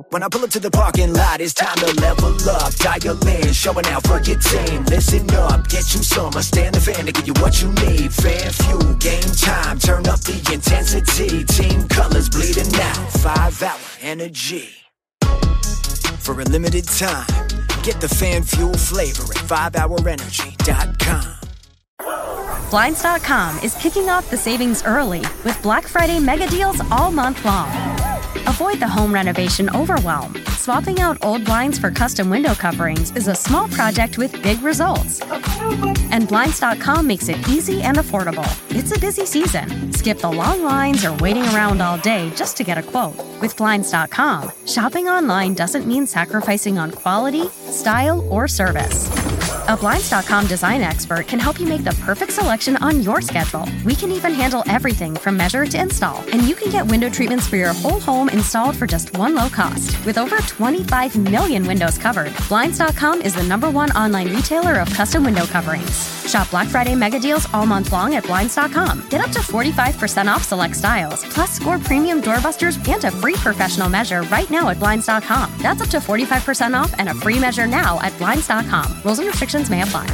When I pull up to the parking lot, it's time to level up. Dial in, showing out for your team. Listen up, get you some. Stand the fan to give you what you need. Fan fuel, game time, turn up the intensity. Team colors bleeding out, 5-hour energy. For a limited time, get the fan fuel flavor at 5hourenergy.com. Blinds.com is kicking off the savings early with Black Friday mega deals all month long. Avoid the home renovation overwhelm. Swapping out old blinds for custom window coverings is a small project with big results. And Blinds.com makes it easy and affordable. It's a busy season. Skip the long lines or waiting around all day just to get a quote. With Blinds.com, shopping online doesn't mean sacrificing on quality, style, or service. A Blinds.com design expert can help you make the perfect selection on your schedule. We can even handle everything from measure to install. And you can get window treatments for your whole home installed for just one low cost. With over 25 million windows covered, Blinds.com is the #1 online retailer of custom window coverings. Shop Black Friday mega deals all month long at Blinds.com. Get up to 45% off select styles, plus score premium doorbusters and a free professional measure right now at Blinds.com. That's up to 45% off and a free measure now at Blinds.com. Rules and restrictions may apply.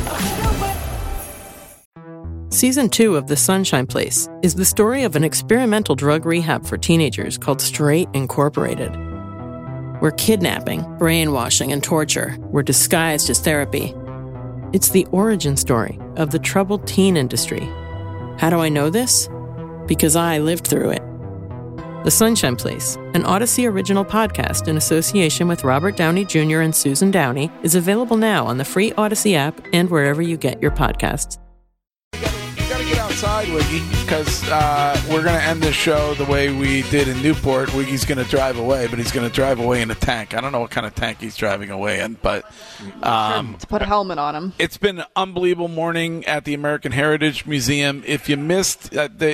Season 2 of The Sunshine Place is the story of an experimental drug rehab for teenagers called Straight Incorporated, where kidnapping, brainwashing, and torture were disguised as therapy. It's the origin story of the troubled teen industry. How do I know this? Because I lived through it. The Sunshine Place, an Odyssey original podcast in association with Robert Downey Jr. and Susan Downey, is available now on the free Odyssey app and wherever you get your podcasts. Get outside, Wiggy, because we're going to end this show the way we did in Newport. Wiggy's going to drive away, but he's going to drive away in a tank. I don't know what kind of tank he's driving away in, but to put a helmet on him. It's been an unbelievable morning at the American Heritage Museum. If you missed,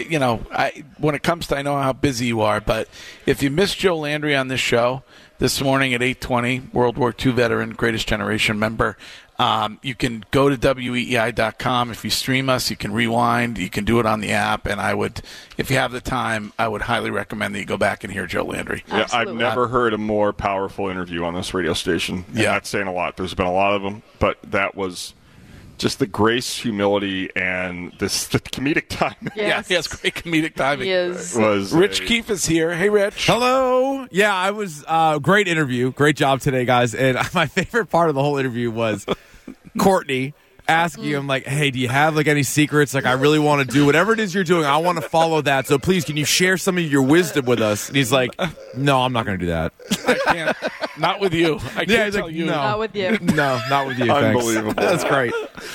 when it comes to, I know how busy you are, but if you missed Joe Landry on this show this morning at 8:20, World War II veteran, Greatest Generation member. You can go to WEEI.com. If you stream us, you can rewind. You can do it on the app. And I would, if you have the time, I would highly recommend that you go back and hear Joe Landry. Yeah, I've never heard a more powerful interview on this radio station. And that's saying a lot. There's been a lot of them, but that was just the grace, humility, and the comedic timing. Yes. Yeah, he has great comedic timing. He is. Rich Keefe is here. Hey, Rich. Hello. Yeah, I was great interview. Great job today, guys. And my favorite part of the whole interview was Courtney asking him, like, hey, do you have, like, any secrets? Like, I really want to do whatever it is you're doing. I want to follow that. So please, can you share some of your wisdom with us? And he's like, no, I'm not going to do that. I can't. Not with you. I can't tell you. No. Not with you. No, not with you. Unbelievable. That's great.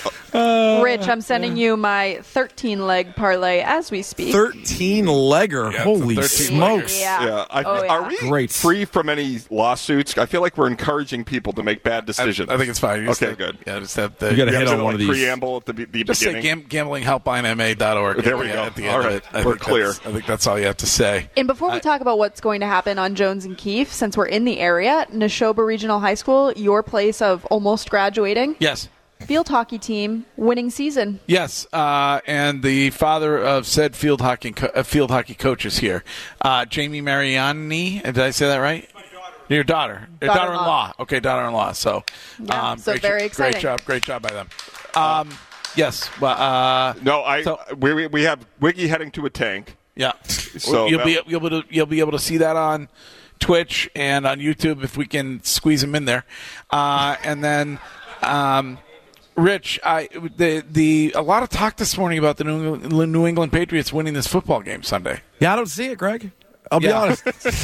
Rich, I'm sending you my 13-leg parlay as we speak. 13-legger. Yeah, Holy 13 smokes. Yeah. Are we Great. free from any lawsuits? I feel like we're encouraging people to make bad decisions. I think it's fine. Good. Yeah, just have the. You got to You hit have on one of these. preamble at the Just beginning. say gamblinghelplinema.org. There we go. At the end All of right. it. I We're think clear. I think that's all you have to say. And before we talk about what's going to happen on Jones and Keefe, since we're in the area, Neshoba Regional High School, your place of almost graduating. Yes. Field hockey team, winning season. Yes, and the father of said field hockey coach is here. Jamie Mariani, did I say that right? Your daughter. Your daughter-in-law. Okay, daughter-in-law. So, very exciting. Great job by them. Yes. Well, we have Wiggy heading to a tank. Yeah. So you'll be able to see that on Twitch and on YouTube if we can squeeze him in there, and then. Rich, a lot of talk this morning about the New England Patriots winning this football game Sunday. Yeah, I don't see it, Greg. I'll be honest.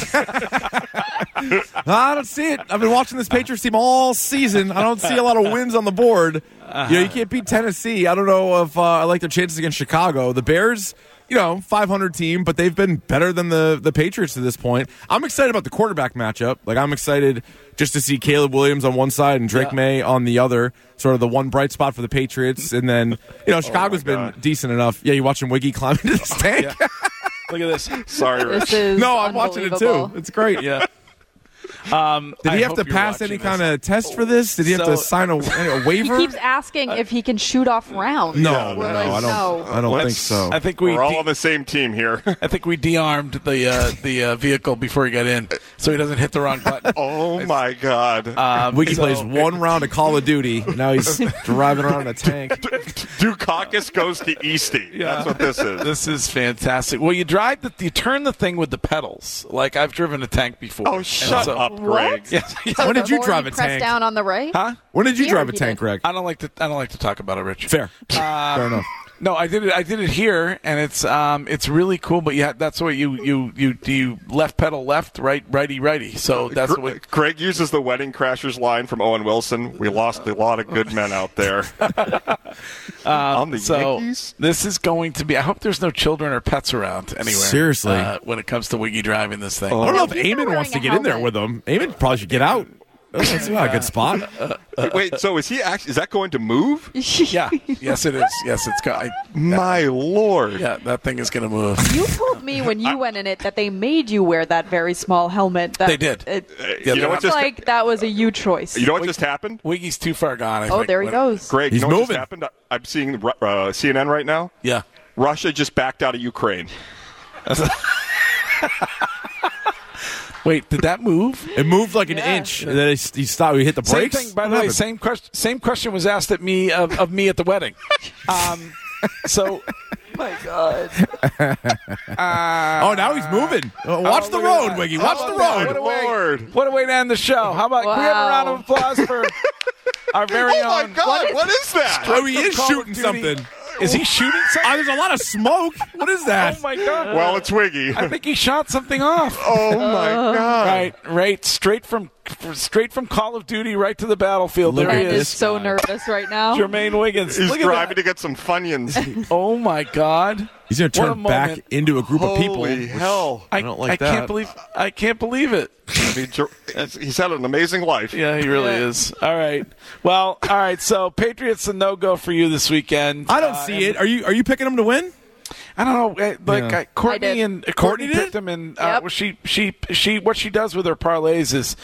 I don't see it. I've been watching this Patriots team all season. I don't see a lot of wins on the board. You can't beat Tennessee. I don't know if I like their chances against Chicago. The Bears, 500 team, but they've been better than the Patriots to this point. I'm excited about the quarterback matchup. Like, I'm excited just to see Caleb Williams on one side and Drake May on the other, sort of the one bright spot for the Patriots. And then, Chicago's been decent enough. Yeah, you watching Wiggy climb into this tank? Look at this. Sorry, Rich. This is No, I'm watching it too. It's great. Yeah. Did he have to pass any kind of test for this? Did he have to sign a waiver? He keeps asking if he can shoot off rounds. No, I I don't think so. I think we're all on the same team here. I think we de-armed the vehicle before he got in, so he doesn't hit the wrong button. Oh my God! Wiggy plays one round of Call of Duty. Now he's driving around in a tank. Dukakis goes to Eastie. Yeah. That's what this is. This is fantastic. Well, you turn the thing with the pedals. Like I've driven a tank before. Oh, shut up, Greg. Yes. So when did you drive a press tank? down on the right? Huh? When did you drive a he tank, did. Greg? I don't like to talk about it, Rich. Fair. Fair enough. No, I did it here, and it's really cool. But that's what you left pedal left, righty. So that's what Greg uses the Wedding Crashers line from Owen Wilson. We lost a lot of good men out there. On the Yankees. This is going to be. I hope there's no children or pets around anywhere. Seriously, when it comes to Wiggy driving this thing. I don't know if he's not Eamon wants to wearing get a in there helmet. with him. Eamon probably should get out. That's not a good spot. Wait, so is that going to move? Yeah. Yes, it is. Yes, it's got. My Lord. Yeah, that thing is going to move. You told me when you went in it that they made you wear that very small helmet. That They did. You know what just like that was a you choice. You know what just happened? Wiggy's too far gone. I Oh, think. there he goes. Greg, He's you know what moving. just happened? I'm seeing CNN right now. Yeah. Russia just backed out of Ukraine. Wait, did that move? It moved like an inch, and then he stopped. We hit the Same brakes. thing. By the way, same question was asked at me of me at the wedding. So, my God. Oh, now he's moving. Watch the road, Wiggy. Watch the road. What a way to end the show. How about can we have a round of applause for our very Oh my own? God! What is that? Oh, he is Call of shooting Duty. something. Is he shooting something? There's a lot of smoke. What is that? Oh my God! Well, it's Wiggy. I think he shot something off. Oh my God! Right, straight from Call of Duty right to the battlefield. There he Ben is is. so nervous right now. Jermaine Wiggins. He's Look at driving that. to get some Funyuns. Oh my God! He's going to What a turn back moment. into a group of people. Holy which hell! I don't like that. I can't believe it. I mean, he's had an amazing life. Yeah, he really is. All right. Well, all right. So Patriots a no-go for you this weekend. I don't see it. Are you picking them to win? I don't know. Courtney Courtney picked did? him, and Yep. she what she does with her parlays is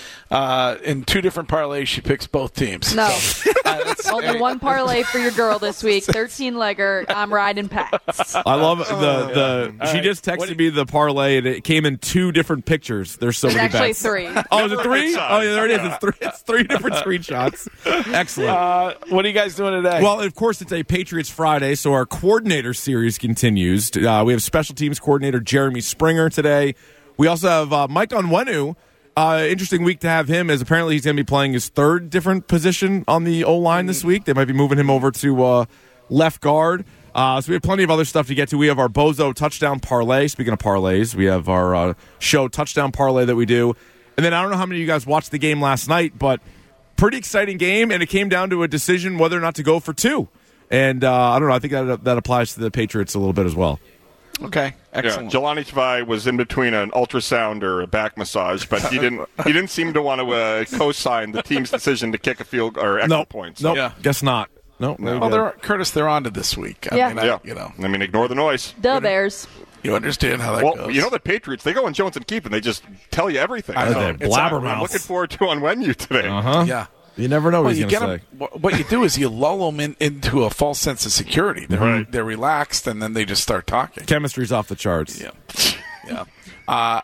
in two different parlays she picks both teams. No. That's- Only one parlay for your girl this week. 13-legger. I'm riding Pats. I love the. She right. just texted me the parlay, and it came in two different pictures. There's so It's many actually bets. 3. Oh, is it 3? side. Oh, yeah, there it is. It's three different screenshots. Excellent. what are you guys doing today? Well, of course, it's a Patriots Friday, so our coordinator series continues. We have special teams coordinator Jeremy Springer today. We also have Mike Onwenu. Interesting week to have him, as apparently he's going to be playing his third different position on the O-line this week. They might be moving him over to left guard. So we have plenty of other stuff to get to. We have our Bozo touchdown parlay. Speaking of parlays, we have our show touchdown parlay that we do. And then I don't know how many of you guys watched the game last night, but pretty exciting game, and it came down to a decision whether or not to go for 2. And I don't know. I think that applies to the Patriots a little bit as well. okay, excellent. Yeah, Jelani Tvai was in between an ultrasound or a back massage, but he didn't seem to want to co-sign the team's decision to kick a field or extra points. Nope. Yeah. Guess not. No. Well, they're on to this week. Yeah. I mean, ignore the noise. The Bears. You understand how that Well, goes. you know the Patriots, they go on Jones and Keep, and they just tell you everything. I know. They're It's blabbermouths. I'm looking forward to Onwenu today. Yeah. You never know what Well, he's you going get to say. them. What you do is you lull them into a false sense of security. They're relaxed, and then they just start talking. Chemistry's off the charts. Yeah. All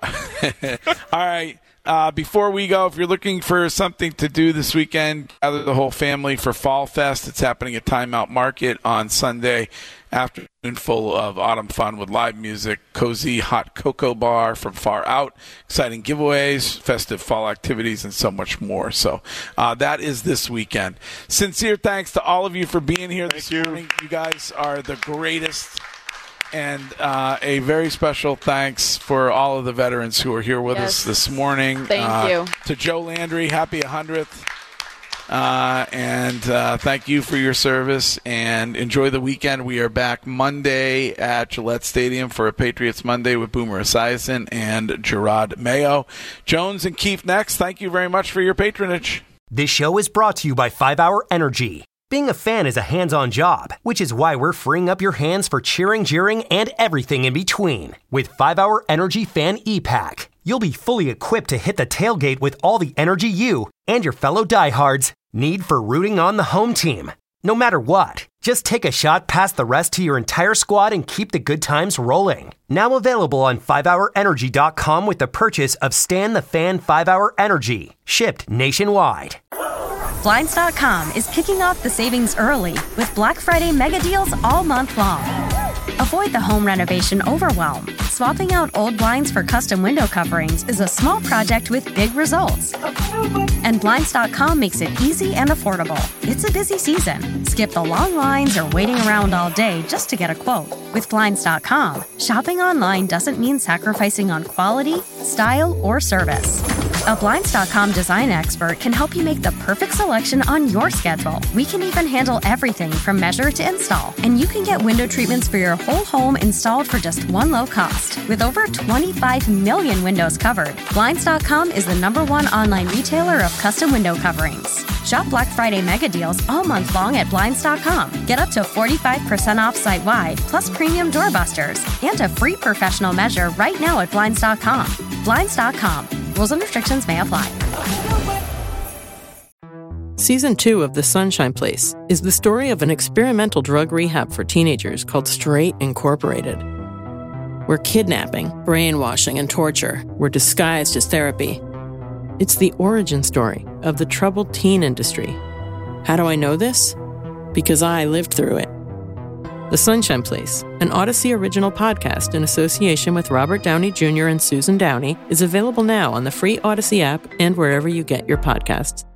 right. Before we go, if you're looking for something to do this weekend, gather the whole family for Fall Fest. It's happening at Time Out Market on Sunday afternoon, full of autumn fun with live music, cozy hot cocoa bar from Far Out, exciting giveaways, festive fall activities, and so much more. So that is this weekend. Sincere thanks to all of you for being here this morning. You guys are the greatest. And a very special thanks for all of the veterans who are here with us this morning. Thank you. To Joe Landry, happy 100th. And thank you for your service. And enjoy the weekend. We are back Monday at Gillette Stadium for a Patriots Monday with Boomer Esiason and Gerard Mayo. Jones and Keefe next. Thank you very much for your patronage. This show is brought to you by 5 Hour Energy. Being a fan is a hands-on job, which is why we're freeing up your hands for cheering, jeering, and everything in between with 5 Hour Energy Fan E-Pack. you'll be fully equipped to hit the tailgate with all the energy you and your fellow diehards need for rooting on the home team. No matter what, just take a shot past the rest to your entire squad and keep the good times rolling. Now available on 5hourenergy.com with the purchase of Stan the Fan 5-Hour Energy, shipped nationwide. Blinds.com is kicking off the savings early with Black Friday mega deals all month long. Avoid the home renovation overwhelm. Swapping out old blinds for custom window coverings is a small project with big results. And Blinds.com makes it easy and affordable. It's a busy season. Skip the long lines or waiting around all day just to get a quote. With Blinds.com, shopping online doesn't mean sacrificing on quality, style, or service. A Blinds.com design expert can help you make the perfect selection on your schedule. We can even handle everything from measure to install. And you can get window treatments for your whole home installed for just one low cost. With over 25 million windows covered, Blinds.com is the #1 online retailer of custom window coverings. Shop Black Friday mega deals all month long at Blinds.com. Get up to 45% off site-wide, plus premium doorbusters, and a free professional measure right now at Blinds.com. Blinds.com. Rules and restrictions may apply. Season 2 of The Sunshine Place is the story of an experimental drug rehab for teenagers called Straight Incorporated, where kidnapping, brainwashing, and torture were disguised as therapy. It's the origin story of the troubled teen industry. How do I know this? Because I lived through it. The Sunshine Place, an Odyssey original podcast in association with Robert Downey Jr. and Susan Downey, is available now on the free Odyssey app and wherever you get your podcasts.